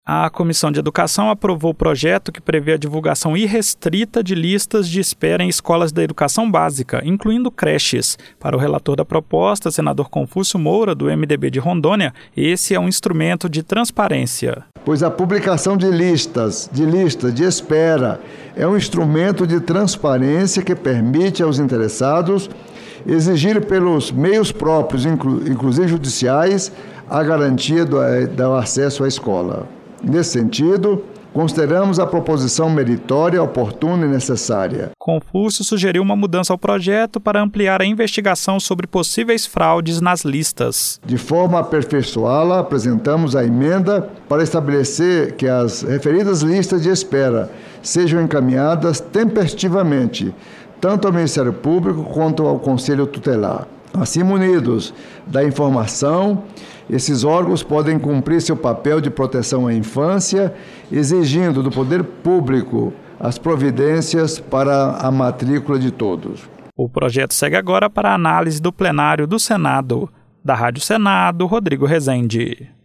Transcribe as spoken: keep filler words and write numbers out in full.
A Comissão de Educação aprovou o projeto que prevê a divulgação irrestrita de listas de espera em escolas da educação básica, incluindo creches. Para o relator da proposta, senador Confúcio Moura, do M D B de Rondônia, esse é um instrumento de transparência. Pois a publicação de listas, de listas de espera é um instrumento de transparência que permite aos interessados exigir pelos meios próprios, inclu, inclusive judiciais, a garantia do, do acesso à escola. Nesse sentido, consideramos a proposição meritória, oportuna e necessária. Confúcio sugeriu uma mudança ao projeto para ampliar a investigação sobre possíveis fraudes nas listas. De forma a aperfeiçoá-la, apresentamos a emenda para estabelecer que as referidas listas de espera sejam encaminhadas tempestivamente, tanto ao Ministério Público quanto ao Conselho Tutelar. Assim, munidos da informação, esses órgãos podem cumprir seu papel de proteção à infância, exigindo do poder público as providências para a matrícula de todos. O projeto segue agora para a análise do plenário do Senado. Da Rádio Senado, Rodrigo Rezende.